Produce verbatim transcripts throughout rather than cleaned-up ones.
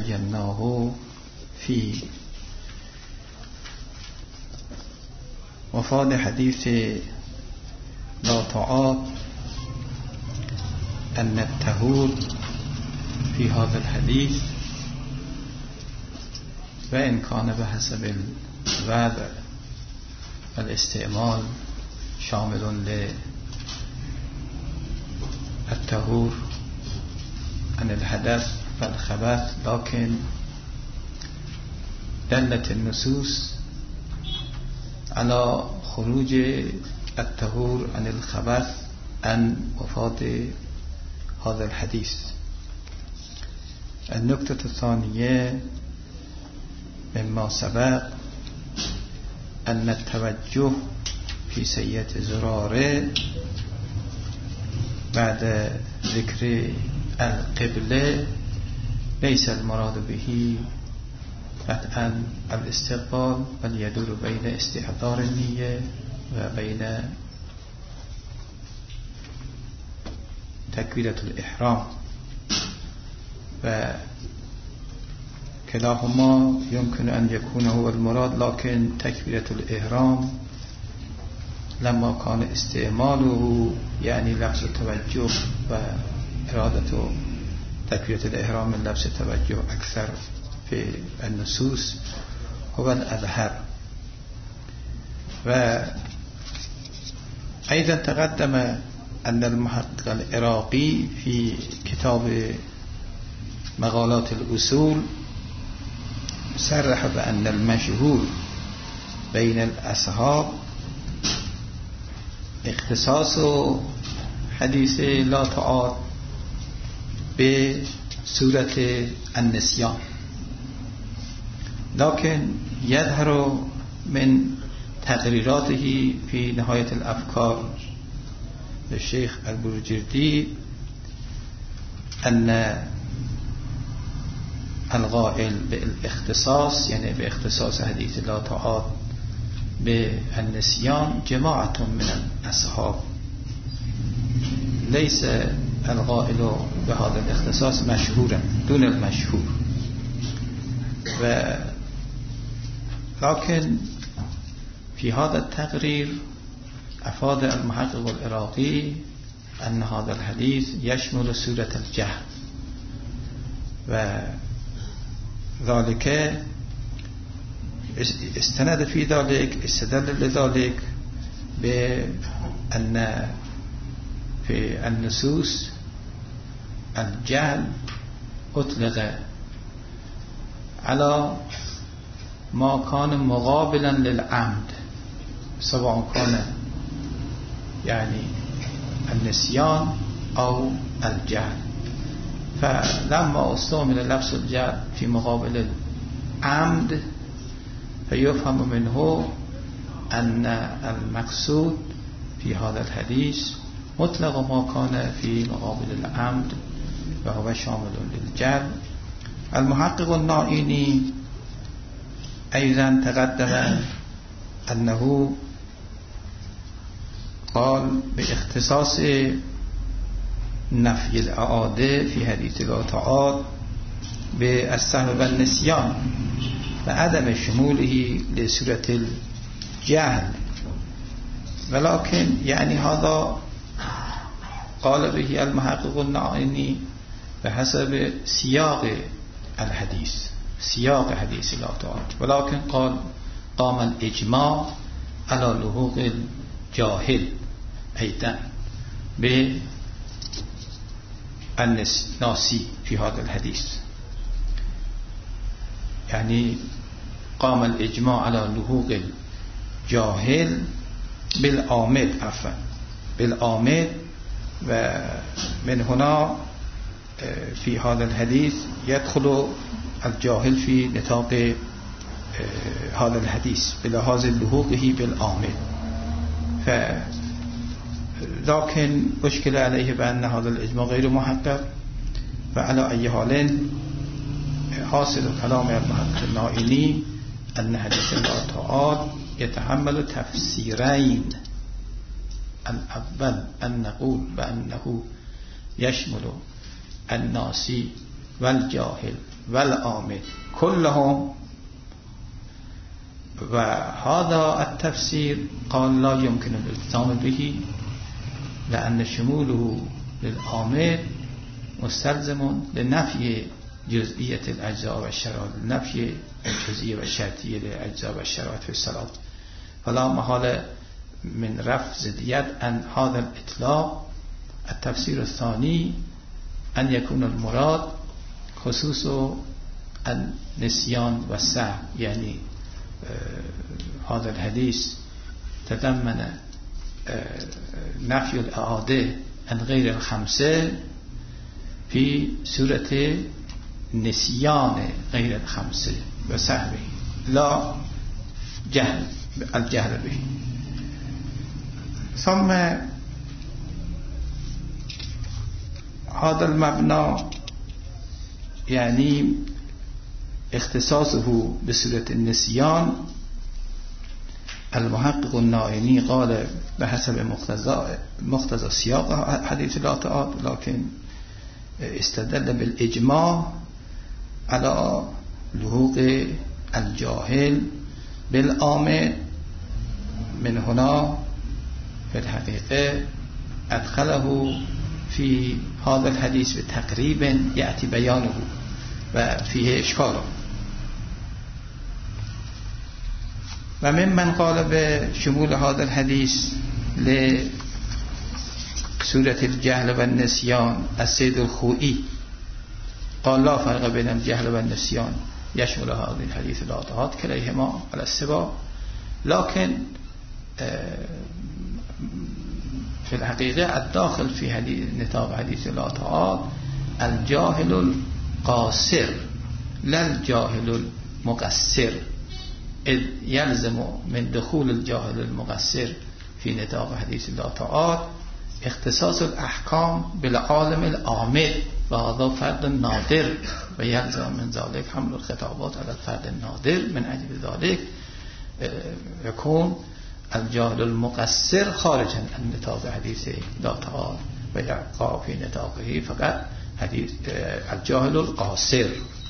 بيناه في مفاد حديث لا طاعات أن التهور في هذا الحديث وإن كان بحسب الوضع الاستعمال شامل للتهور عن الحدث والخبث، لكن دلت النصوص على خروج التهور عن الخبث عن مفاد هذا الحديث. النقطة الثانية مما سبق أن التوجه في سيئة زراره بعد ذكر القبلة ليس المراد به قطعا الاستقبال، بل يدور بين استحضار النية وبين تكبيرة الإحرام، وكلاهما يمكن أن يكون هو المراد، لكن تكبيرة الإحرام لما كان استعماله يعني لفظ التوجه وإرادة تكبيرة الإحرام من لفظ التوجه أكثر في النصوص هو الأظهر. وأيضا تقدم أن المحقق العراقي في كتاب مقالات الأصول صرح بأن المشهور بين الأصحاب اختصاص حديث لا طاعات بسورة النسيان، لكن يظهر من تقريراته في نهاية الأفكار للشيخ البروجردي أن القائل بالاختصاص يعني باختصاص حديث لا طاعات بالنسيان جماعة من الأصحاب، ليس القائل بهذا الاختصاص مشهورا دون المشهور. و لكن في هذا التقرير أفاد المحقق العراقي أن هذا الحديث يشمل سورة الجهل، وذلك استند في ذلك استدل لذلك بأن في النصوص الجهل أطلق على ما كان مقابلا للعمد، سواء كان يعني النسيان أو الجهل. فلما استعمل لفظ الجهل في مقابل العمد فيفهم منه أن المقصود في هذا الحديث مطلق ما كان في مقابل العمد وهو شامل للجهل. المحقق النائيني أيضا تقدم أنه قال باختصاص نفي الإعادة في حديث لا طاعات بالسهو والنسيان وعدم شموله لسورة الجهل، ولكن يعني هذا قال به المحقق النائيني بحسب سياق الحديث سياق حديث لا طاعات، ولكن قال قام الإجماع على لحوق الجاهل أيضا بالناسي في هذا الحديث، يعني قام الإجماع على لحوق الجاهل بالعامد عفوا بالعامد. ومن هنا في هذا الحديث يدخل الجاهل في نطاق هذا الحديث بلحاظ لحوقه بالعامد. ف لكن أشكل عليه بأن هذا الإجماع غير محقق. وعلى أي حال حاصل كلام المحقق النائيني أن حديث لا طاعات يتحمل تفسيرين: الأول أن نقول بأنه يشمل الناسي والجاهل والعامد كلهم. وهذا التفسير قال لا يمكن الالتزام به لأن شموله للعامد مستلزم لنفي جزئية الأجزاء والشرائط، نفي الجزئية والشرطية للأجزاء والشرائط في الصلاة، فلا محال من رفع زديت عن هذا الإطلاق. التفسير الثاني أن يكون المراد خصوص النسيان والسهو، يعني هذا الحديث تضمن نفي الإعادة عن غير الخمسة في سورة نسيان غير الخمسة وسهوه لا جهل الجهل به. ثم هذا المبنى يعني اختصاصه بسورة النسيان. المحقق النائینی قال بحسب مقتضى مقتضى سياق حديث لا تعاد، لكن استدل بالإجماع على لحوق الجاهل بالعامد. من هنا في الحقيقة أدخله في هذا الحديث بتقريبا يأتي بيانه وفيه إشكال. وممن قال بشمول هذا الحديث لسورة الجهل والنسيان السيد الخوئي قال لا فرق بين الجهل والنسيان يشمل هذا الحديث الآتات كليهما على السبا، لكن في الحقيقة الداخل في حديث نطاق حديث الآتات الجاهل القاصر لا الجاهل المقصر، إذ يلزم من دخول الجاهل المقصر في نطاق حديث الآتات اختصاص الأحكام بالعالم العامد، وهذا فرد نادر ويلزم من ذلك حمل الخطابات على الفرد النادر. من أجل ذلك يكون الجاهل المقصر خارجا عن نطاق حديث الآتات ويبقى في نطاقه فقط حديث الجاهل القاصر.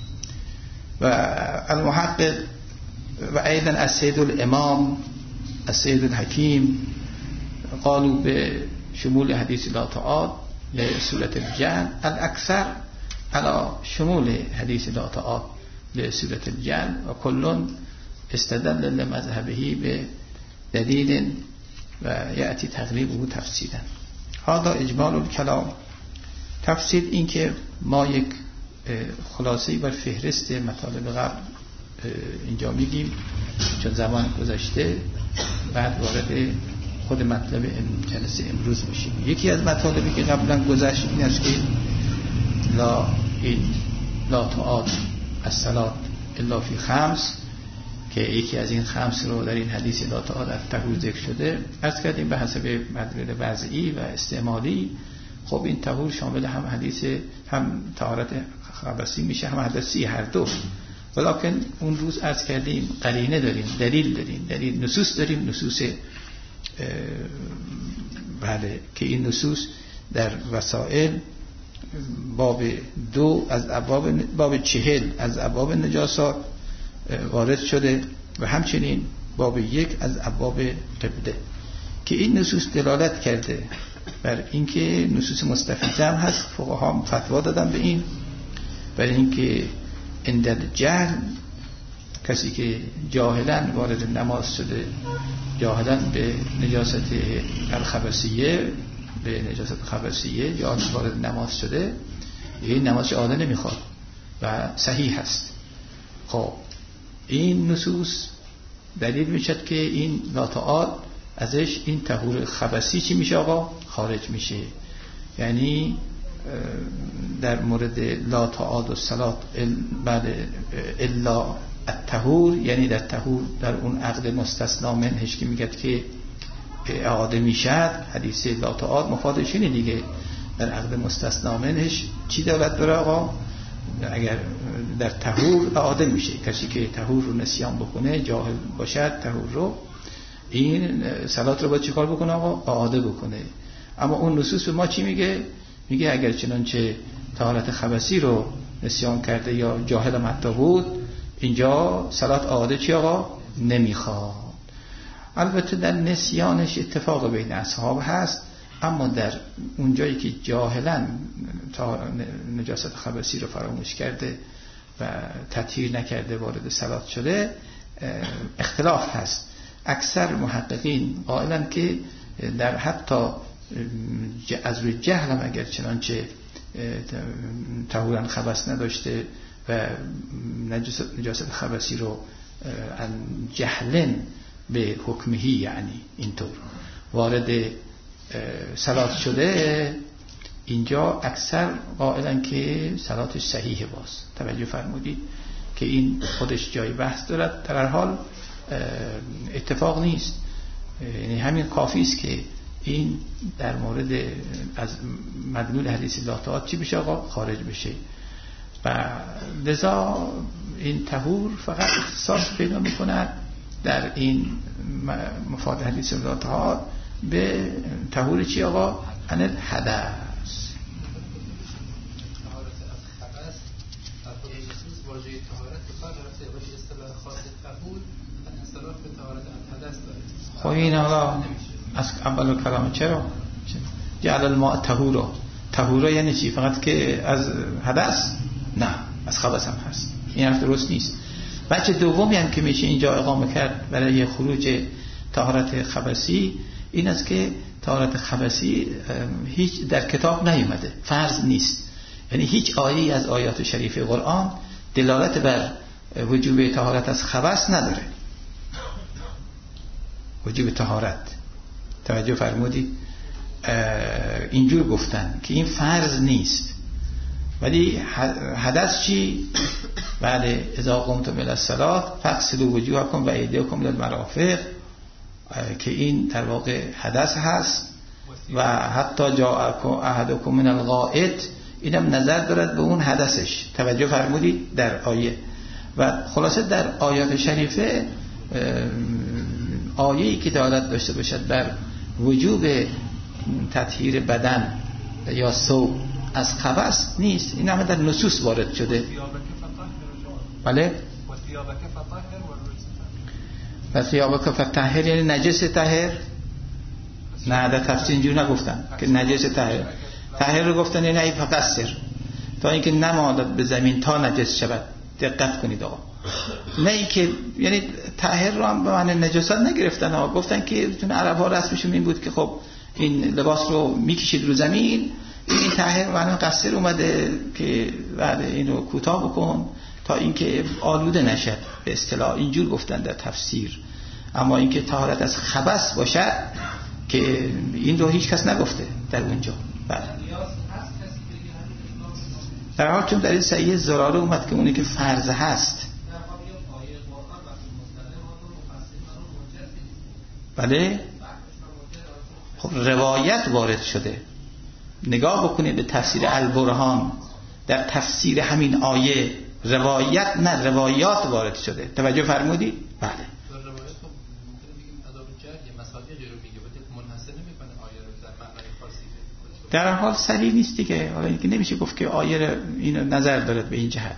والمحقق وأيضا السيد الإمام السيد الحكيم قالوا بشمول حديث الآتات لسورة الجهل الأكثر على شمول حديث الآتات لسورة الجهل، وكل استدل لمذهبه بدليل ويأتي تغليبه تفسيرا. هذا إجمال الكلام. تفسیر این که ما یک خلاصه‌ای بر فهرست مطالب قبل اینجا میگیم چون زمان گذشته، بعد وارد خود مطلب جلسه امروز میشیم. یکی از مطالبی که قبلا گذشت این است که لا این لا تعاد الصلاة الا فی خمس، که یکی از این خمس رو در این حدیث لا تعاد از طهور ذکر شده. عرض کردیم به حسب مدلول وضعی و استعمالی خب این طهور شامل هم حدیث هم طهارت خبثی میشه هم حدثی، هر دو. ولیکن اون روز عرض کردیم قرینه داریم، دلیل داریم، دلیل نصوص داریم، نصوص بله که این نصوص در وسائل باب دو از ابواب باب چهل از ابواب نجاسات وارد شده و همچنین باب یک از ابواب قبله که این نصوص دلالت کرده بر اینکه نصوص مستفیضه هم هست. فقها فتوا دادن به این، برای اینکه اندل جهل کسی که جاهلن وارد نماز شده، جاهلن به نجاست الخبثیه به نجاست خبثیه یا وارد نماز شده، این نمازش عاده نمیخواد و صحیح هست. خب این نصوص دلیل میشد که این لاطعات ازش این طهور خبثی چی میشه آقا؟ خارج میشه. یعنی در مورد لا تعاد و صلات بعد الا الطهور، یعنی در طهور در اون عقد مستثنا منهش که میگد که اعاده میشد، حدیث لا تعاد مفادش اینه دیگه. در عقد مستثنا منهش چی دولت داره آقا؟ اگر در طهور اعاده میشه، کسی که طهور رو نسیان بکنه، جاهل باشد طهور رو، این صلات رو باید چیکار بکنه آقا؟ اعاده بکنه. اما اون نصوص به ما چی میگه؟ میگه اگر چنانچه طهارت خبثی رو نسیان کرده یا جاهل مدعا بود، اینجا صلات عاده چی آقا نمیخواد. البته در نسیانش اتفاق بین اصحاب هست، اما در اونجایی که جاهلا تا نجاست خبثی رو فراموش کرده و تطهیر نکرده وارد صلات شده اختلاف هست. اکثر محققین قائلن که در حتی از روی جهل هم اگر چنانچه طهورا خبث نداشته و نجاست, نجاست خبثی رو جهلن به حکمهی یعنی اینطور وارد صلات شده، اینجا اکثر قائلن که صلاتش صحیحه. باز توجه فرمودید که این خودش جای بحث دارد، در هر حال اتفاق نیست. یعنی همین کافی است که این در مورد از مدلول حدیث الله تعالی چی بشه آقا خارج بشه و لذا این طهور فقط اختصاص پیدا میکند در این مفاد حدیث الله تعالی به طهور چی آقا عن الحدث. خب این حالا از اول کلام چرا جعل الماء طهورا، طهورا یعنی چی؟ فقط که از حدث؟ نه، از خبث هم هست. این حرف درست نیست. بچه دومی هم که میشه اینجا اقامه کرد برای خروج طهارت خبثی این است که طهارت خبثی هیچ در کتاب نیومده، فرض نیست. یعنی هیچ آیه‌ای از آیات شریف قرآن دلالت بر وجوب طهارت از خبث نداره. وجوب طهارت توجه فرمودید اینجور گفتن که این فرض نیست، ولی حدث چی؟ بله اذا قمتم الی الصلاة فاغسلوا وجوهکم و ایدیکم الی المرافق، که این در واقع حدث هست. و حتی جاءکم احدکم من الغائط، اینم نظر دارد به اون حدثش. توجه فرمودید در آیه. و خلاصه در آیات شریفه آیه‌ای که دلالت داشته باشد بر وجوب تطهیر بدن یا ثوب از خبث نیست. این همه در نصوص وارد شده. بله و ثیابک فطهر یعنی نجس طهر؟ نه در تفسیر اینجور نگفتن که نجس طهر. طهر رو گفتن یعنی ای فقصر تا اینکه نماند به زمین تا نجس شود. دقت کنید آقا. نه اینکه یعنی طاهر رو هم به معنی نجاست نگرفتن ها، گفتن که چون عرب ها رسمشون این بود که خب این لباس رو میکشید رو زمین، این طاهر معنی قصر اومده که بعد اینو کوتاه بکن تا اینکه آلوده نشد، به اصطلاح اینجور گفتن در تفسیر. اما اینکه طهارت از خبث باشد که این رو هیچ کس نگفته در اونجا. بله در حال چون در این صحیح زراره اومد که اونی که فرض هست. بله خب روایت وارد شده. نگاه بکنید به تفسیر البرهان، در تفسیر همین آیه روایت نه روایات وارد شده. توجه فرمودید؟ بله در حال سریع نیست دیگه. حالا اینکه نمیشه گفت که آیه اینو نظر دارد به این جهت.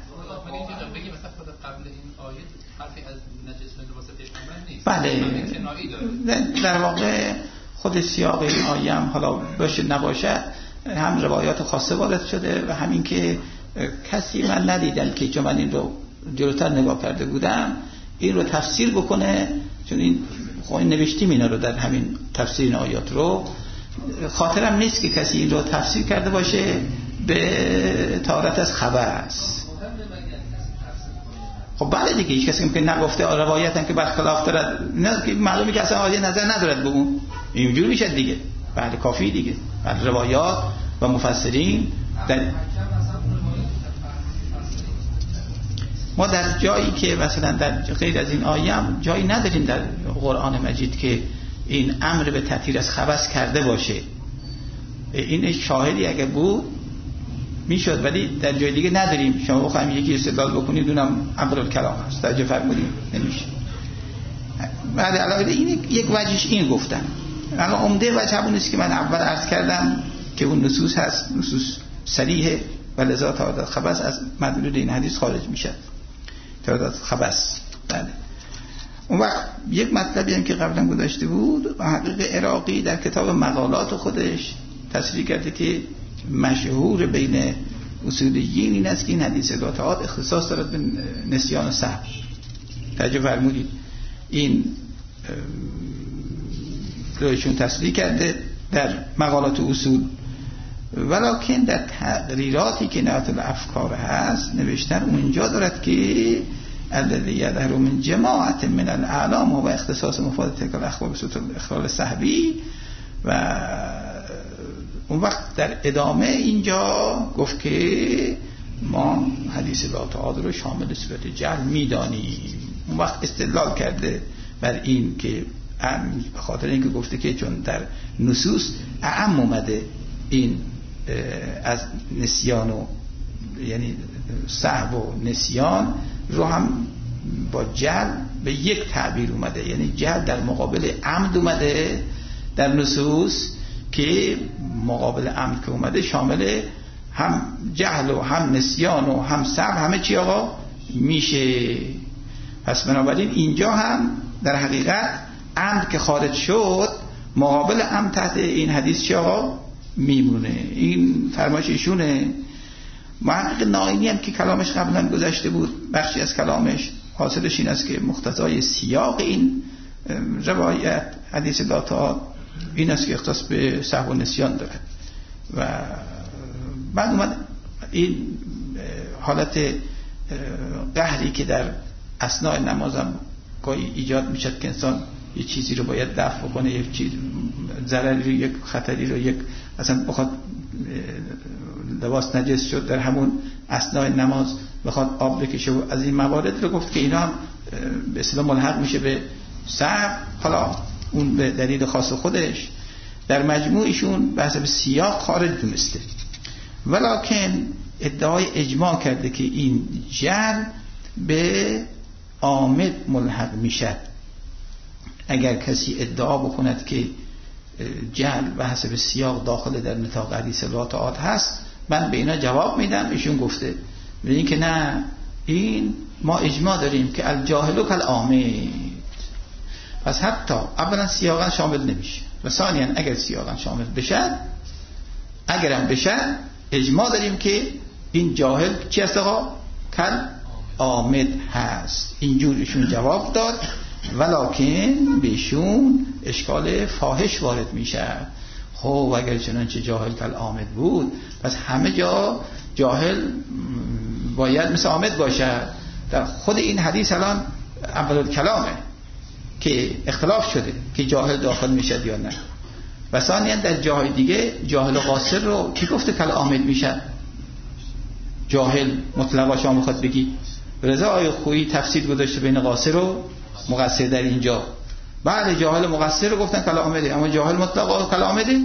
بله در واقع خود سیاق این آیه هم حالا باشه نباشه هم روایات خاصه وارد شده و همین که کسی من ندیدم که چون من این رو جلوتر نگاه کرده بودم این رو تفسیر بکنه، چون این خب این نوشتیم اینا رو در همین تفسیر این آیات رو، خاطرم نیست که کسی این رو تفسیر کرده باشه به طهارت از خبث. خب بله دیگه هیچ کسی که نگفته روایت هم که برخلاف دارد، نه که معلومه که اصلا آیه نظر ندارد به اون، اینجوری میشه دیگه. بله کافی دیگه. بله روایات و مفسرین در ما در جایی که مثلا در غیر از این آیه هم جایی نداریم در قرآن مجید که این امر به تطهیر از خبث کرده باشه. این شاهدی اگه بود میشد، ولی در جای دیگه نداریم. شما بخوایم یکی استدلال بکنید اونم امر الکلام هست. توجه فرمودید؟ نمیشه. بعد علاوه این یک وجهش این گفتن. اما عمده وجه همون است که من اول عرض کردم که اون نصوص هست، نصوص صریح و لذا تعداد خبث از مدلول این حدیث خارج میشه. تعداد خبث. بله. اون وقت یک مطلبی هم که قبلا گذاشته بود، محقق عراقی در کتاب مقالات خودش تصریح کرده که مشهور بین اصولیین این است که این حدیث قاطعات اختصاص دارد به نسیان و سهو. توجه فرمودید این رویشون تصریح کرده در مقالات اصول، ولکن در تقریراتی که نهایت الافکار هست نوشتن اونجا دارد که الذی یظهر من جماعت من الاعلام و اختصاص مفاد تلک الاخبار به صورت اخلال سهوی. و اون وقت در ادامه اینجا گفت که ما حدیث قاطعات رو شامل صورت جهل میدانیم. اون وقت استدلال کرده بر این که به خاطر اینکه گفته که چون در نصوص اعم اومده این از نسیان و یعنی سهو و نسیان رو هم با جهل به یک تعبیر اومده، یعنی جهل در مقابل عمد اومده در نصوص که مقابل عمد که اومده شامل هم جهل و هم نسیان و هم سهو همه چی آقا میشه. پس بنابراین اینجا هم در حقیقت عمد که خارج شد مقابل عمد تحت این حدیث چی آقا میمونه. این فرمایش ایشونه. محقق نائینی هم که کلامش قبلا گذشته بود، بخشی از کلامش حاصلش این است که مقتضای سیاق این روایت حدیث قاطعات این است که اختصاص به سهو و نسیان دارد. و بعد اومد این حالت قهری که در اثناء نمازم گاهی ایجاد میشد که انسان یه چیزی رو باید دفع کنه، یک چیز ضرری رو، یک خطری رو، یک اصلا بخواد لباس نجس شد در همون اثناء نماز بخواد آب بکشه و از این موارد رو گفت که اینا هم به اصطلاح ملحق میشه به سهو، حالا اون به دلیل خاص خودش. در مجموعشون به حسب سیاق خارج دونسته، ولکن ادعای اجماع کرده که این جهل به عامد ملحق میشد. اگر کسی ادعا بکند که جهل به حسب سیاق داخل در نطاق حدیث قاطعات هست، من به اینا جواب میدم. ایشون گفته ببین که نه، این ما اجماع داریم که الجاهل کالعامد. پس حتی اولا سیاقا شامل نمیشه و ثانیا اگر سیاقا شامل بشه، اگرم بشه اجماع داریم که این جاهل چی هست آقا؟ کالعامد هست. اینجور ایشون جواب داد، ولکن بهشون اشکال فاحش وارد میشه. خب اگر چنانچه جاهل کالعامد بود، پس همه جا جاهل باید مثل عامد باشه. در خود این حدیث الان اول کلامه که اختلاف شده که جاهل داخل میشه یا نه. و ثانیا در جاهای دیگه جاهل و قاصر رو کی گفته کالعامد میشه؟ جاهل مطلقا شما میخواد بگی رضا آی خویی تفسیر گذاشته بین قاصر و مقصر در اینجا. بله جاهل مقصر رو گفتن کالعامده، اما جاهل مطلقا کالعامده؟ حدیث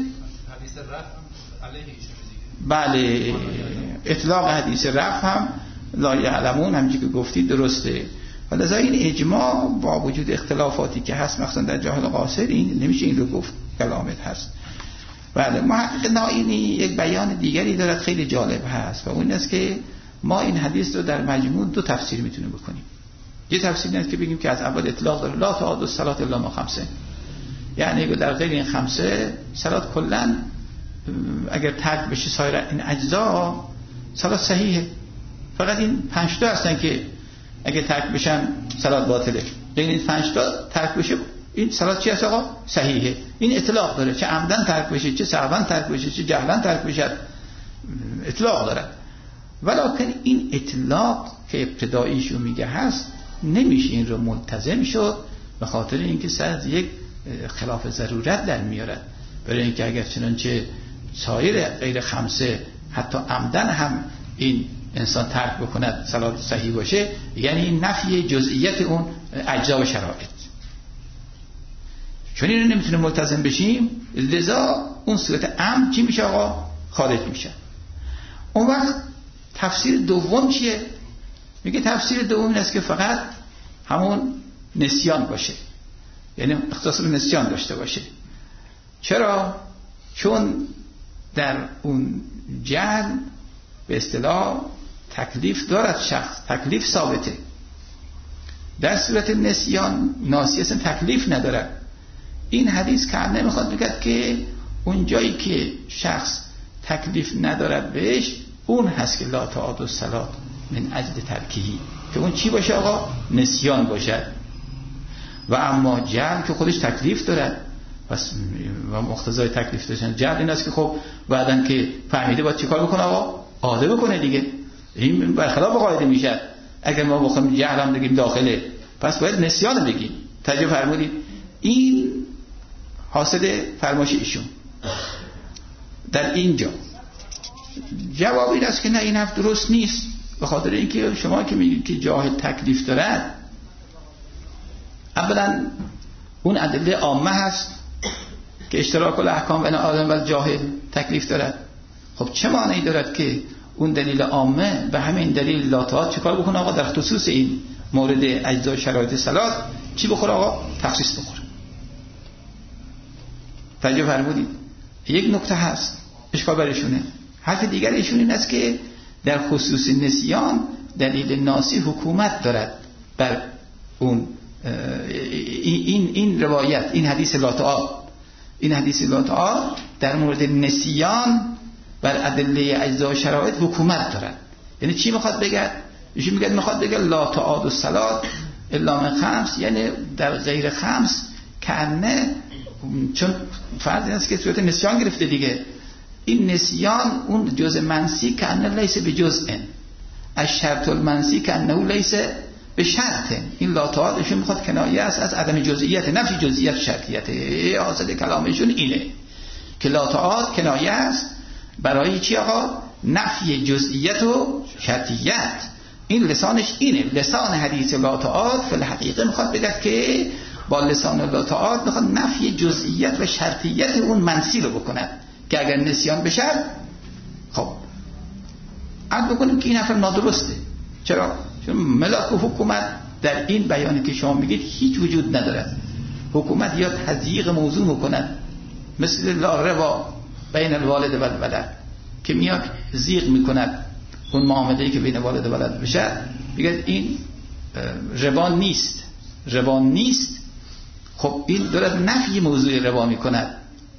رفع علیه ایشون. بله اطلاق حدیث رفع هم لا یعلمون همچنین که گفتید درسته. ولذا این اجماع با وجود اختلافاتی که هست مثلا در جاهل و قاصر این نمیشه این رو گفت کالعامد هست. بله محقق نائینی یک بیان دیگری دارد خیلی جالب هست و اون است که ما این حدیث رو در مجموع دو تفسیر میتونیم بکنیم. یه تفسیر اینه که بگیم که از اول اطلاق داره لا تعاد الصلاة الا ما خمسه، یعنی در غیر این خمسه صلات کلا اگر ترک بشه سایر این اجزا صلات صحیحه، فقط این پنج تا هستن که اگر ترک بشن صلات باطله. غیر این پنج تا ترک بشه این صلات چی هست آقا؟ صحیحه. این اطلاق داره، چه عمدن ترک بشه، چه سهوا ترک بشه، چه جهلا ترک بشه اطلاق داره. ولکن این اطلاق که ابتداییشو میگه هست نمیشه این رو ملتزم شد، به خاطر اینکه سر یک خلاف ضرورت در میارد. برای اینکه اگر چنانچه سایر غیر خمسه حتی عمدن هم این انسان ترک بکند صلات صحیح باشه، یعنی نفی جزئیت اون اجزا و شرایط. چون این رو نمیتونه ملتزم بشیم، لذا اون صورت عمد چی میشه آقا؟ خارج میشه. اون وقت تفسیر دوم چیه؟ میگه تفسیر دوم این است که فقط همون نسیان باشه، یعنی اختصاص به نسیان داشته باشه. چرا؟ چون در اون جهل به اصطلاح تکلیف دارد شخص، تکلیف ثابته. در صورت نسیان ناسی اصلا تکلیف ندارد. این حدیث که نمیخواد بگد که اون جایی که شخص تکلیف ندارد بهش، اون هست که لا تعاد الصلاة من اجل ترکهی، که اون چی باشه آقا؟ نسیان باشد. و اما جهل که خودش تکلیف دارد، پس و مقتضای تکلیف داشتن جهل این است که خب بعدن که فهمیده باید چیکار بکنه آقا؟ عاده بکنه دیگه. این برخلاف قاعده میشه. اگر ما بخوایم جهل هم بگیم داخله، پس باید نسیان بگیم. توجه فرمودید؟ این حاصل فرمایش ایشون در اینجا. جواب این است که نه، این حرف درست نیست. به خاطر اینکه شما که میگید که جاهل تکلیف دارد، اولا اون ادله عامه هست که اشتراک الاحکام بین آدم و جاهل تکلیف دارد. خب چه معنی دارد که اون دلیل عامه به همین دلیل لا تعاد چیکار بکنه آقا؟ در خصوص این مورد اجزا شرایط صلات چی بخوره آقا؟ تخصیص بخوره. توجه فرمودید؟ یک نکته هست اشکال برشونه. حرف دیگر ایشون این است که در خصوص نسیان دلیل ناسی حکومت دارد بر اون این این روایت، این حدیث لا تعاد، این حدیث لا تعاد در مورد نسیان بر ادله اجزا شرایط حکومت دارد. یعنی چی میخواد بگه؟ ایشون میگه میخواد بگه لا تعاد الصلاة الا من خمس، یعنی در غیر خمس کنه، چون فرض این است که صورت نسیان گرفته دیگه. این نسیان اون جزء منسی کنه لیس به جزء، از شرط المنسی کنه لیس به شرط. این لا تعاد ایشون میخواد کنایه است از عدم جزئیت، نفی جزئیت شرطیت. حاصل کلامشون اینه که لا تعاد کنایه است برای چی آقا؟ نفی جزئیت و شرطیت. این لسانش اینه. لسان حدیث لا تعاد فی الحقیقه میخواد بگه که با لسان لا تعاد میخواد نفی جزئیت و شرطیت اون منسی رو بکند که اگر نسیان بشه. خب عد بکنیم که این حرف نادرسته. چرا؟ چون ملاک و حکومت در این بیانی که شما میگید هیچ وجود ندارد. حکومت یا تضییق موضوع میکند، مثل لا ربا بین الوالد و الولد که میاد زیغ میکند اون معامله‌ای که بین والد و ولد بشه، میگه این ربا نیست، ربا نیست. خب این دارد نفی موضوع ربا میکند،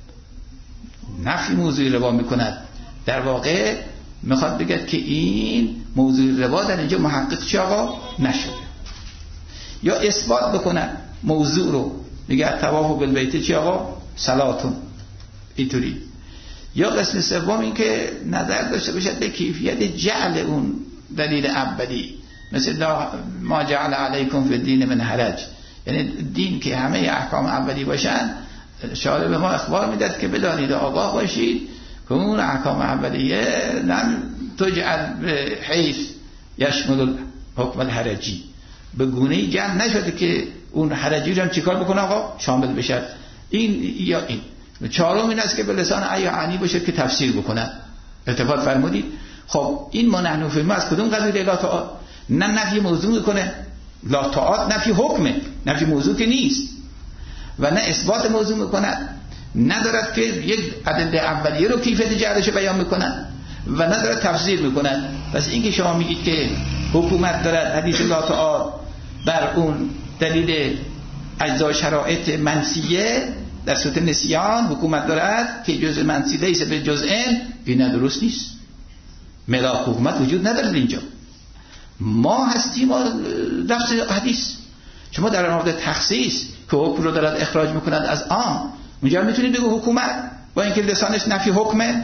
نفی موضوع ربا میکند. در واقع میخواد بگه که این موضوع ربا در اینجا محقق چه آقا نشده. یا اثبات بکنه موضوع رو، میگه طواف بالبیت چه آقا؟ صلاتون. اینطوری. یا قسم سوم این که نظر داشته باشد به کیفیت جعل اون دلیل اولی، مثل ما جعل علیکم فی الدین من حرج، یعنی دین که همه احکام اولی باشن، شارع به ما اخبار میداد که بدانید آگاه باشید که اون احکام اولیه لم تجعل به حیث یشمل حکم الحرجی، به گونه‌ای جمع نشده که اون حرجی رو هم چیکار بکنه آقا؟ شامل بشه. این یا این. چهارم این است که به لسان عیانی باشه که تفسیر بکنه. اتفاق فرمودید؟ خب این ما نحن فهمیم از کدوم قبیل لا تعاد؟ نه نفی موضوع میکنه، لا تعاد نفی حکمه، نفی موضوع که نیست، و نه اثبات موضوع میکنه، ندارد که یک ادله اولیه رو کیفیت جعلش بیان میکنه و ندارد تفسیر میکنه. پس این که شما میگید که حکومت دارد حدیث لا تعاد بر اون دلیل اجزا شرایط منسیه در صورت نسیان حکومت دارد که جزء منسی لیس به جزء، این درست نیست. ملاک حکومت وجود ندارد اینجا. ما هستیم لفظ حدیث. شما در مورد تخصیص که حکم رو دارد اخراج میکند از عام، اونجا میتونید بگو حکومت با اینکه لسانش نفی حکمه،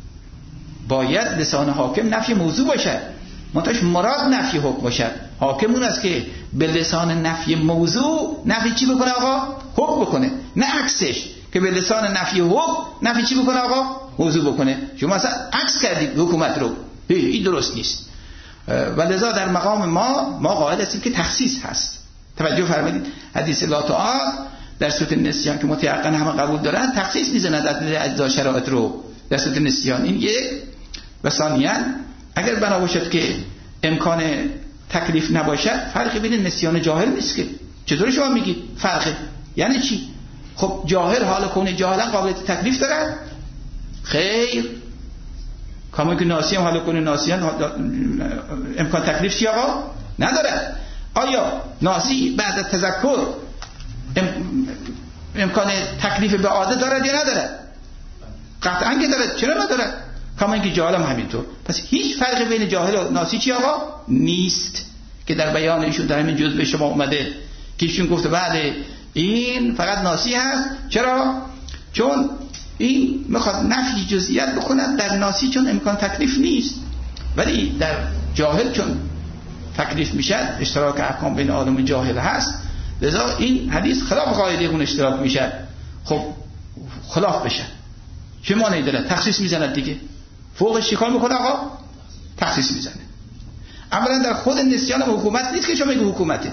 باید لسان حاکم نفی موضوع باشد، منتهاش مراد نفی حکم باشد. حاکم اون است که به لسان نفی موضوع نفی چی بکنه آقا؟ حکم بکنه، نه عکسش که به لسان نفی حکم نفی چی بکنه آقا؟ موضوع بکنه. شما اصلا عکس کردید حکومت رو، این درست نیست. و لذا در مقام ما ما قائل هستیم که تخصیص هست. توجه فرمایید، حدیث لا تعاد در صورت نسیان که متيقن همه قبول دارن تخصیص میزنه در اجزا شرایط رو در صورت نسیان. این یک. و ثانیاً اگر بنا باشد که امکان تکلیف نباشد، فرقی بین نسیان و جاهل نیست که. چطور شما میگید فرقه؟ یعنی چی؟ خب جاهل حال کون جاهلا قابلیت تکلیف دارد؟ خیر. کما که ناسی هم حالا کنه ناسیان امکان تکلیف چی آقا نداره. آیا ناسی بعد از تذکر ام... امکان تکلیف به عاده داره یا نداره؟ قطعا که داره. چرا نداره؟ کما اینکه جاهل هم همینطور. پس هیچ فرقی بین جاهل و ناسی چی آقا نیست که در بیان ایشون در همین جزء به شما اومده که ایشون گفته بعد این فقط ناسی هست. چرا؟ چون این میخواد نفی جزئیات بکنه در ناسی چون امکان تکلیف نیست، ولی در جاهل چون تکلیف میشه اشتراک احکام بین عالم و جاهل هست، لذا این حدیث خلاف قاعده اون اشتراک میشه. خب خلاف بشه چه معنی داره؟ تخصیص میزنه دیگه. فوقش چیکار میکنه آقا؟ تخصیص میزنه. اولا در خود نسیان حکومت نیست که شما بگید حکومته.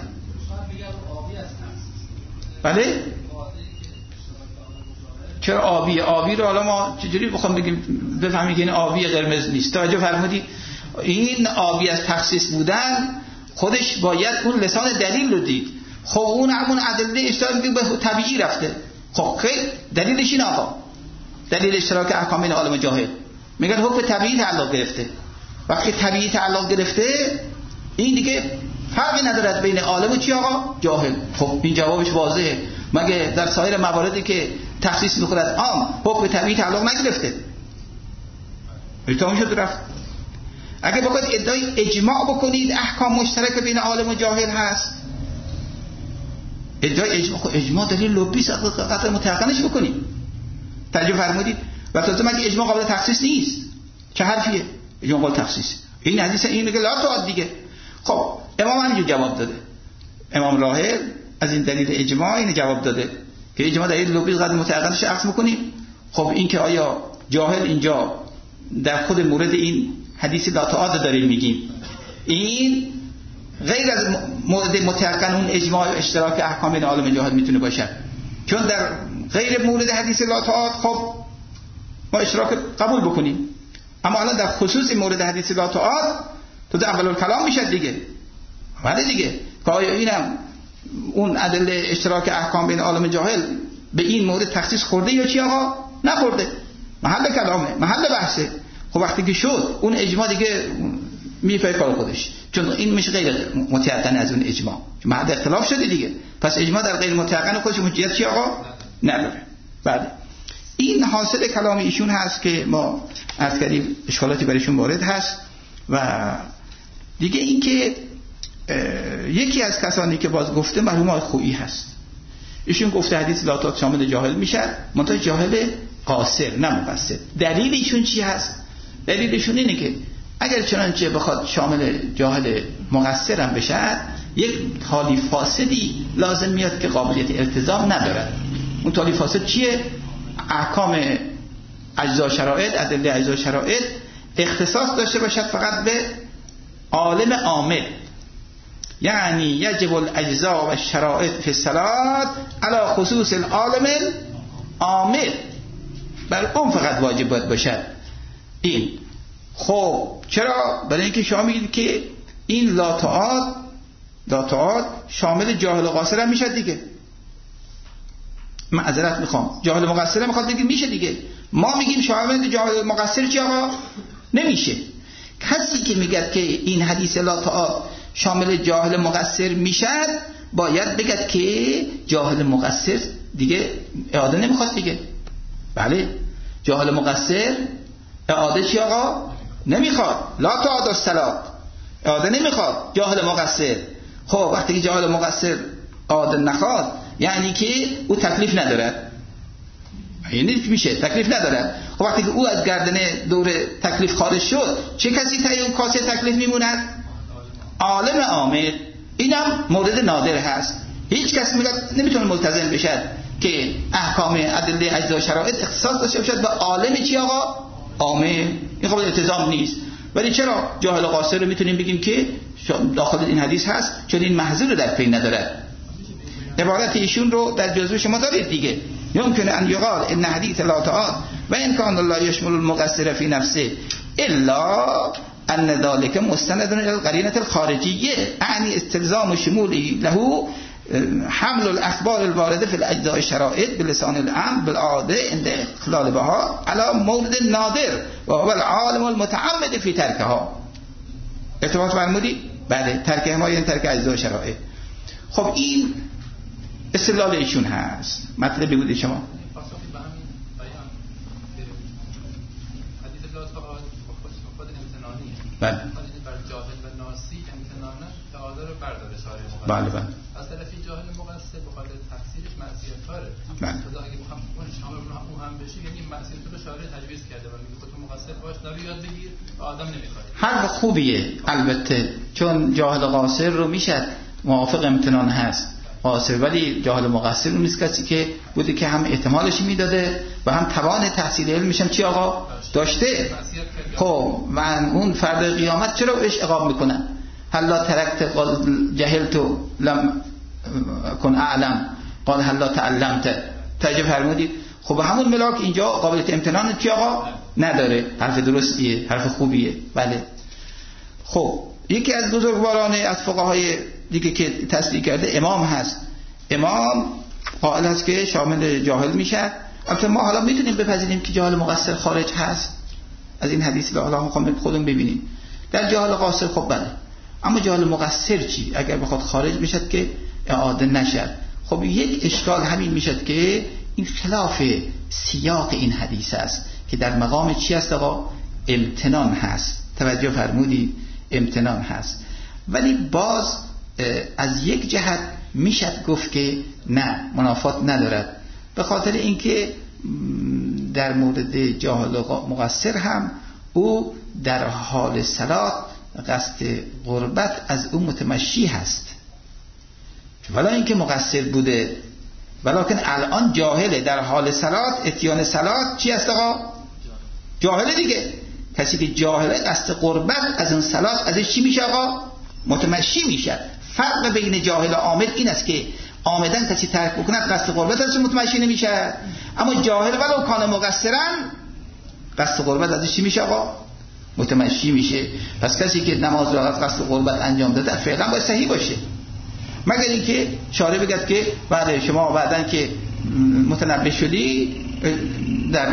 بله؟ چرا آبی؟ آبی رو حالا ما چجوری بخوام بگیم بفهمیم که این آبی قرمز نیست؟ توجه فرمودید؟ این آبی از تخصیص بودن خودش باید اون لسان دلیل رو دید. خب اون همون ادله اشتراک به طبیعی رفته. خب خیلی دلیلش این آقا، دلیل اشتراک احکام بین عالم و جاهل میگن حکم طبیعی تعلق گرفته. وقتی طبیعی تعلق گرفته این دیگه فرقی ندارد بین عالم و چی آقا؟ جاهل. خب این جوابش واضحه. مگه در سایر مواردی که تخصیص می‌خورد عام حکم طبیعی تعلق نگرفته؟ میتونم شد رفت. اگه بخواید ادعای اجماع بکنید احکام مشترک بین عالم و جاهل هست، ادعای اجماع، اجماع دلیل لبی است، قطع متيقنش بکنید. توجه فرمودید؟ و تازه مگه اجماع قابل تخصیص نیست؟ چه حرفیه؟ اجماع قابل تخصیص. این حدیث این میگه لا تعاد دیگه. خب امام همینجور جواب داده. امام راهل از این دلیل اجماع این جواب داده که اجماع دلیل لبی قطع متيقنش عکس بکنید. خب این که آیا جاهل اینجا در خود مورد این حدیث لا تعاد داریم میگیم، این غیر از مورد متيقن اون اجماع و اشتراک احکام بین عالم و جاهل میتونه باشه. چون در غیر مورد حدیث لا تعاد خب ما اشتراک قبول بکنیم، اما الان در خصوص مورد حدیث لا تعاد تو در اول کلام میشه دیگه. ولی دیگه که آیا اینم اون ادله اشتراک احکام بین عالم و جاهل به این مورد تخصیص خورده یا چی آقا؟ نخورده. محل کلامه، محل بحثه. خب وقتی که شد اون اجماع دیگه میپای کار خودش، چون این میشه غیر متيقن از اون اجماع، محل اختلاف شده دیگه. پس اجماع در غیر متيقن خودش حجیت چی آقا؟ نداره. بعد این حاصل کلام ایشون هست که ما عرض کردیم اشکالاتی برایشون وارد هست. و دیگه این که یکی از کسانی که باز گفته مرحوم آقای خویی هست، ایشون گفته حدیث لا تعاد شامل جاهل میشه، منتها جاهل قاصر نه مقصر. دلیل ایشون چی هست؟ دلیلشون اینه که اگر چنانچه بخواد شامل جاهل مقصر هم بشه، یک حالی فاسدی لازم میاد که قابلیت التزام نداره. اون حالی فاسد چیه؟ احکام اجزا شرائط، ادله اجزا شرائط اختصاص داشته باشد فقط به عالم عامل. یعنی یجب الاجزا و الشرائط فی الصلاة علی خصوص العالم عامل، بر اون فقط واجب باید باشد. این خب چرا؟ برای اینکه شما میگید که این لا تعاد لا تعاد شامل جاهل و قاصر هم میشه دیگه. معذرت میخوام، جاهل و مقصر هم میخواد بگید میشه دیگه. ما میگیم شامل جاهل و مقصر چی آقا؟ نمیشه. کسی که میگه که این حدیث لا تعاد شامل جاهل مقصر میشه باید بگد که جاهل مقصر دیگه اعاده نمیخواد دیگه. بله جاهل مقصر اعاده چی آقا؟ نمیخواد. لا تعاد الصلاة اعاده نمیخواد جاهل مقصر. خب وقتی که جاهل مقصر اعاده نخواد یعنی که او تکلیف نداره، یعنی میشه تکلیف نداره. خب وقتی که او از گردن دور تکلیف خارج شد چه کسی تایی اون کاسه تکلیف میموند؟ عالم عامل. اینم مورد نادر هست. هیچ کس نمیتونه ملتزم بشه که احکام ادله اجزا شرائط اختصاص داشته باشد به عالم چی آقا؟ عامل. این قابل التزام نیست. ولی چرا جاهل و قاصر رو میتونیم بگیم که داخل این حدیث هست؟ چون این محذور رو در پی نداره. عبارت ایشون رو در جزوه شما دارید دیگه. يمكن ان يقال ان حديث لا تعاد وان كان الله يشمل المقصر في نفسه الا ان ذلك مستند الى القرينه الخارجيه، يعني استلزام شموله له حمل الاخبار الوارده فی الاجزاء الشرائط بلسان العام بالعاده عند اخلال بها على مورد نادر و هو العالم المتعمد فی ترکها. ارتباط فرمودی؟ بله، ترک ما یعنی ترک اجزاء شرائط. خب این استدلال ایشون هست. مطلبی بودی شما؟ بله بر جاهل و ناسی امتنانه تعالی رو برداره شارع مقدس. بله بله. از طرفی جاهل مقصر به خاطر تفسیرش معصیت کاره. بله. خدا اگه بخوام اون شامل اون هم بشه یعنی معصیت رو شارع تجویز کرده و میگه خودت مقصر باش نرو یاد بگیر و آدم نمیخواد. حرف خوبیه البته، چون جاهل قاصر رو میشه موافق امتنان هست قاصر، ولی جاهل مقصر اون نیست کسی که بوده که هم احتمالش میداده و هم توان تحصیل علمش هم چی آقا داشته. خب من اون فرد قیامت چرا بهش عقاب میکنن؟ هلا ترکت جهلتو لم کن اعلم قال هلا تعلمت. توجه فرمودید؟ خب همون ملاک اینجا قابلیت امتنان چی آقا نداره. حرف درستیه، حرف خوبیه. بله. خب یکی از بزرگواران از فقهای دیگه که تصدیق کرده امام هست. امام قائل هست که شامل جاهل میشه. البته ما حالا میتونیم بپذیریم که جاهل مقصر خارج هست از این حدیث که حالا میخوام خودمون ببینیم. در جاهل قاصر خب بله، اما جاهل مقصر چی؟ اگر بخواد خارج بشد که اعاده نشد. خب یک اشکال همین میشد که این خلاف سیاق این حدیث است که در مقام چی است آقا؟ امتنان هست. توجه فرمودی؟ امتنان هست. ولی باز از یک جهت میشد گفت که نه، منافات ندارد، به خاطر اینکه در مورد جاهل مقصر هم او در حال صلات قصد قربت از او متمشی هست، ولی اینکه مقصر بوده ولکن الان جاهله. در حال صلات اتیان صلات چی است آقا؟ جاهله دیگه. کسی که جاهله قصد قربت از اون صلات ازش چی میشه آقا؟ متمشی میشه. فرق بین جاهل و عامد این است که عامدن کسی ترک بکنه قصد قربت ازش متمشی نمیشه، اما جاهل ولو کان مقصرن قصد قربت ازش چی میشه آقا؟ متمشی میشه. پس کسی که نماز را از قصد قربت انجام داده فعلا باید صحیح باشه، مگر اینکه شارع بگد که بعد شما بعدن که متنبه شدی در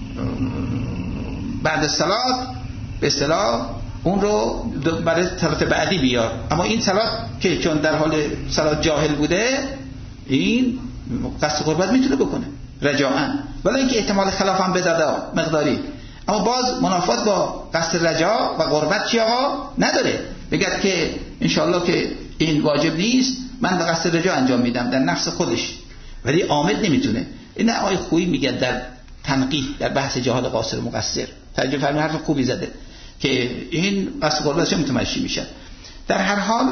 بعد صلات به اصطلاح اون رو برای صلات بعدی بیار. اما این صلات که چون در حال صلات جاهل بوده این قصد قربت میتونه بکنه رجاءً، ولی اینکه احتمال خلاف هم بداده مقداری، اما باز منافات با قصد رجا و قربت چی آقا نداره. بگد که انشاءالله که این واجب نیست، من به قصد رجا انجام میدم در نفس خودش، ولی عامد نمیتونه. این آقای خویی میگه در تنقیح در بحث جهاد قاصر و مقصر، توجه فرمایید، حرف خوبی زده که این قصد قربتش متمشی میشه. در هر حال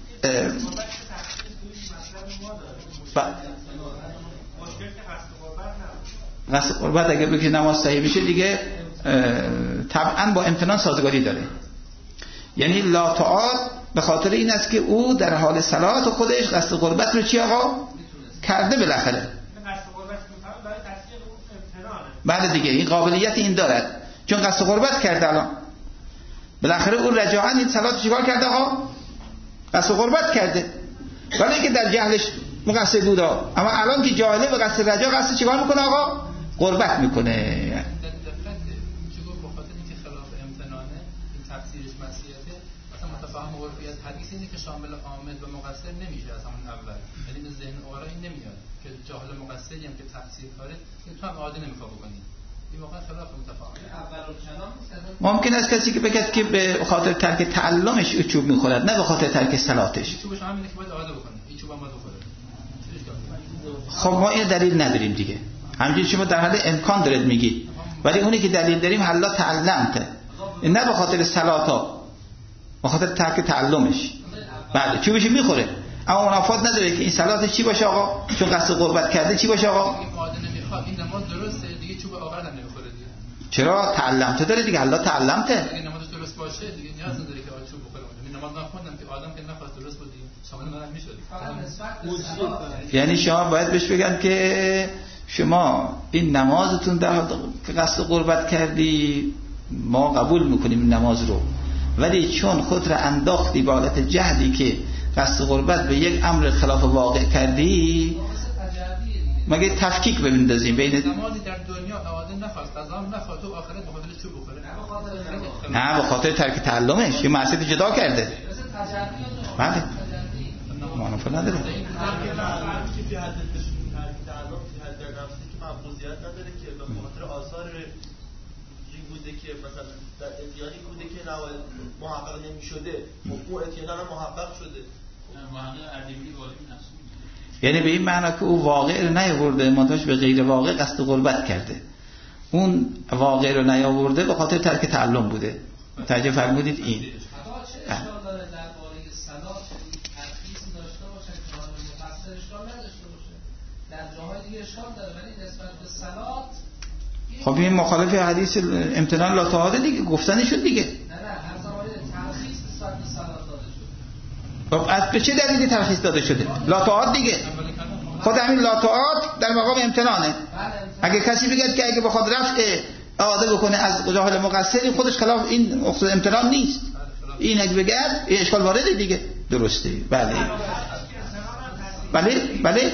قصد قربت اگر بگه نماز صحیح میشه دیگه طبعا با امتنان سازگاری داره. یعنی لا تعاد به خاطر این است که او در حال صلات و خودش قصد قربت رو چی آقا کرده بالاخره. بعد دیگه این قابلیت این دارد چون قصد قربت کرده، الان بالاخره او رجاعاً این صلات چیکار کرده آقا؟ قصد قربت کرده، ولی که در جهلش مقصر بود، اما الان که جاهله به قصد رجا قصد چیکار میکنه آقا؟ قربت میکنه. فهم عرفی حدیث اینه که شامل عامد و مقصر نمیشه از همون اول، یعنی به ذهن اورا این نمیاد که جاهل مقصری هم که تفسیر کاره تو هم عادی نمیخواد بکنی. این واقعا خلاف متفاهم. اول کلام ممکن است کسی که بگه که به خاطر ترک تعلمش چوب میخورد، نه به خاطر ترک صلاتش. چوبش هم اینه که باید عاده بکنه، این چوب هم باید بخوره. خب ما این دلیل نداریم دیگه، همینجوری شما در حد امکان دارید میگید، ولی اونی که دلیل داریم حالا تعلمته، نه به خاطر صلاتا، به خاطر ترک تعلمش. بله چوبش میخوره، اما منافات نداره که این صلاتش چی باشه آقا؟ چون قصد قربت کرده چی باشه آقا؟ این عاده نمیخواد، این نماز درسته دیگه، چوب آخر هم نمیخوره دیگه. چرا؟ تعلمته داره دیگه، الله تعلمته. اگه نمازش درست باشه دیگه نیاز نداره که چوب بخوره. این نماز نخوندم که آدم که نخواست درست بود دیگه شامل منم میشد. یعنی شما باید بهش بگن که شما این نمازتون در حال که قصد قربت کردی ما قبول میکنیم این نماز رو، ولی چون خود را انداختی به حالت جهلی که قصد قربت به یک امر خلاف واقع کردی مگه تفکیک ببندازیم بین زمانی در دنیا اعاده نخواست قضا نخواست تو آخرت به خاطر چه بخوره؟ نه به خاطر ترک تعلمش یه معصیت جدا کرده. بله معنی نداره. نداره که به خاطر آثار این بوده که مثلا در اتیانی بوده که محقق نمی شده اون اتیان هم محقق شده محقق ادبی والی نسون یعنی به این معنا که او واقع رو نیاورده منتهاش به غیر واقع قصد قربت کرده. اون واقع رو نیاورده به خاطر ترک تعلم بوده. متوجه فرمودید این چه اشکال داره درباره صلات ترخیص داشته باشه که مفسر اشکال نداشته باشه در جاهای دیگه اشکال داره ولی نسبت به صلات خب این مخالف حدیث امتنان لا تعاده دیگه گفتنشون دیگه. نه نه هر زمانی ترخیص نسبت به صلات داده خب شده. از به چه دلیلی ترخیص داده شده؟ لا تعاده دیگه. خود همین لا تعاده در مقام امتنانه. اگه کسی بگه که اگه بخواد رفع اعاده بکنه از جاهل مقصری خودش خلاف این اصول امتنان نیست. این اگه بگه این اشکال وارده دیگه. درسته. بله. بله بله.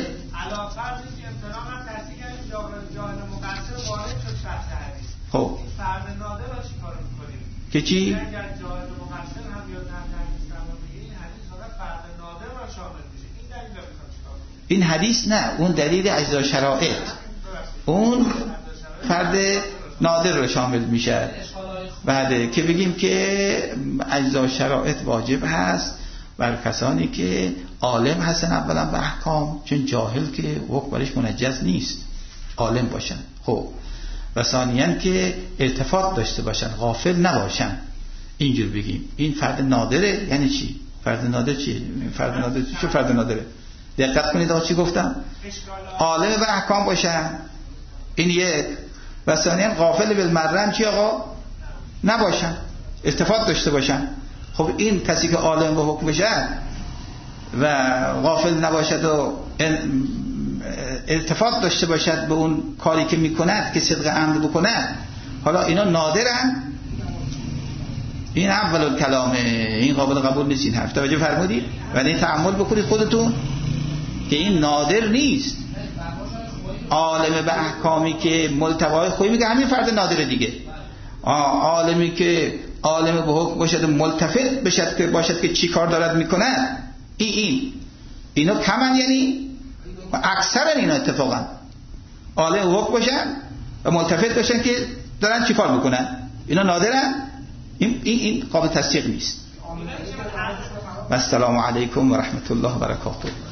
خب فرد نادر را چی کار میکنیم؟ که چی؟ اگر جاهل مقصر هم یا نه تحریص بگه این حدیث فقط فرد نادر را شامل میشه. این دلیل را میخواد چیکار کنیم؟ این حدیث نه، اون دلیل اجزا شرائط. اون فرد نادر رو شامل میشه. بعد که بگیم که اجزا شرائط واجب هست بر کسانی که عالم هستن اولا به احکام، چون جاهل که حکم برش منجز نیست، عالم باشن. خب و ثانیاً که التفات داشته باشن، غافل نباشن. اینجور بگیم این فرد نادره. یعنی چی؟ فرد نادر چیه؟ فرد نادر چی؟ چه فرد نادره؟ دقت کنید آقا چی گفتم؟ عالم به احکام باشن، این یک. و ثانیاً غافل بالمرم چی آقا؟ نباشن، التفات داشته باشن. خب این کسی که عالم به حکم بشه و غافل نباشد و التفات داشته باشد به اون کاری که میکند که صدق عمد بکند، حالا اینا نادرن. این اول الکلامه، این قابل قبول نیست این حرف. توجه فرمودید؟ ولی تأمل بکنید خودتون که این نادر نیست. عالم به احکامی که ملتقای خوی میگه همین فرد نادره دیگه. عالمی که عالم به حکم باشد و ملتفت باشد که باشد که چی کار دارد میکند، این این اینا کمن، یعنی اکثرن اینا اتفاقا عالم به حکم باشن و ملتفت باشن که دارن چی کار میکنن. اینا نادرن. این این, این قابل تصدیق نیست. و السلام علیکم و رحمت الله و برکاته.